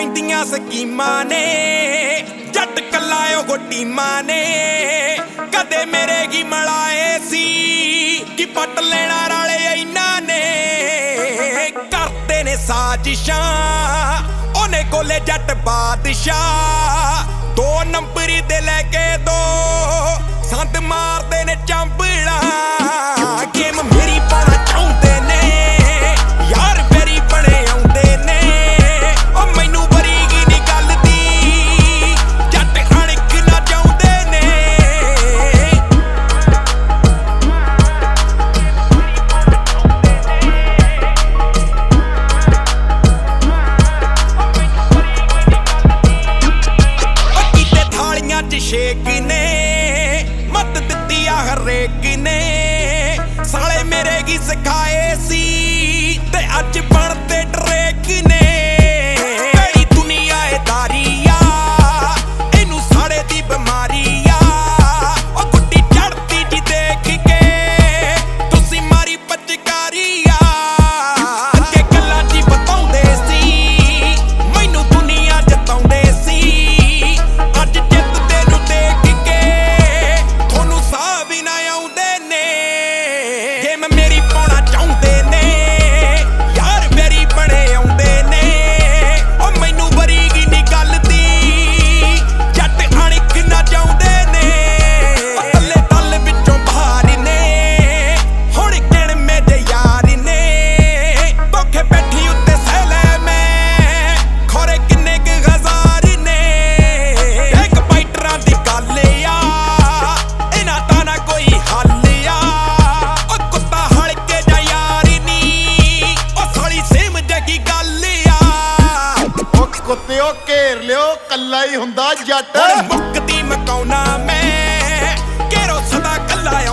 ਆਉਂਦੀਆਂ ਸਕੀਮਾਂ ਨੇ ਜੱਟ ਕੱਲਾ ਗੋਟੀਮਾਂ ਨੇ ਕਦੇ ਮੇਰੇ ਕੀ ਮਲਾਏ ਸੀ ਕਿ ਪੱਟ ਲੈਣਾ ਰਾਲੇ ਇਹਨਾਂ ਨੇ ਕਰਦੇ ਨੇ ਸਾਜ਼ਿਸ਼ਾਂ ਉਹਨੇ ਕੋਲੇ ਜੱਟ ਬਾਦਸ਼ਾਹ 2 ਨੰਬਰੀ ਦੇ ਲੈ ਕੇ 2 ਸੰਤ ਮਾਰਦੇ ਨੇ ਚੰਬੜਾ ਗੇਮ ਮੇਰੀ ਪਾਣਾ ਚਾਹੁੰਦੇ ਨੇ ਯਾਰ ਮੇਰੀ ਬਣੇ ਆਉਂਦੇ ਨੇ ਉਹ ਮੈਨੂੰ ਬਰੀਗੀ ਨੀ ਗੱਲ ਦੀ ਜੱਟ ਅਣਖ ਨਾ ਚਾਹੁੰਦੇ ਨੇ ਉਹ ਕੀਤੇ ਥਾਲੀਆਂ 'ਚ ਸ਼ੇਕ ਨੇ ਮੱਤ ਦਿੱਤੀ ਆ ਹਰੇਕ ਨੇ ਸਾਲੇ ਮੇਰੇ ਕੀ ਸਿਖਾਏ ਸੀ ਤੇ ਅੱਜ ਬਣਦੇ ਟਰੇਕ ਨੇ ਮੇਰੀ ਦੁਨੀਆ ਏ ਤਾਰੀਆ ਇਹਨੂੰ ਸਾੜੇ ਦੀ ਬਿਮਾਰੀ ਆ ਉਹ ਗੁੱਡੀ ਚੜਦੀ ਜੀ ਦੇਖ ਕੇ ਤੁਸੀਂ ਮਾਰੀ ਪਚਕਾਰੀ ਆ ਅੱਗੇ ਗੱਲਾਂ ਜੀ ਬਤਾਉਂਦੇ ਸੀ ਮੈਨੂੰ ਦੁਨੀਆ ਜਤਾਉਂਦੇ ਸੀ ਅੱਜ ਜਿੱਤਦੇ ਨੂੰ ਦੇਖ ਕੇ ਤੁਹਾਨੂੰ ਸਾਹ ਵੀ ਨਾ ਆਉਂਦੇ ਨੇ ਗੇਮ ਮੇਰੀ ਪਾਉਣਾ ਚਾਹੁੰਦੇ ਨੇ ਯਾਰ ਮੇਰੀ ਬਣੇ ਆਉਂਦੇ ਨੇ ਉਹ ਮੈਨੂੰ ਬਰੀਗੀ ਨੀ ਗੱਲ ਦੀ ਜੱਟ ਅਣਖ ਨਾ ਚਾਹੁੰਦੇ ਨੇ ਉਹ ਥੱਲੇ ਤਲ ਵਿੱਚੋਂ ਬਾਹਰ ਨੇ ਹੁਣ ਕਹਿਣ ਮੇਰੇ ਯਾਰ ਨੇ ਧੋਖੇ ਬੈਠੀ ਉੱਤੇ ਸਹਿ ਲੈ ਮੈਂ ਖੋਰੇ ਕਿੰਨੇ ਕੁ ਹਜ਼ਾਰ ਨੇ ਇੱਕ ਬਾਈਟਰਾਂ ਦੀ ਗੱਲ ਆ ਇਹਨਾਂ ਤਾਂ ਨਾ ਕੋਈ ਹੱਲ ਆ ਉਹ ਕੁੱਤਾ ਹਲਕੇ ਜਾ ਯਾਰ ਨੀ ਉਹ ਸਾਲੀ ਸੇਮ ਜਗੀ ਗੱਲ ਆ ਉਹ ਕੁੱਤਿਓ ਘੇਰ ਲਿਓ ਕੱਲਾ ਹੀ ਹੁੰਦਾ ਜੱਟ ਹੁਣ ਮੁੱਕਦੀ ਮਕਾਉਣਾ ਮੈਂ ਘੇਰੋ ਸਦਾ ਕੱਲਾ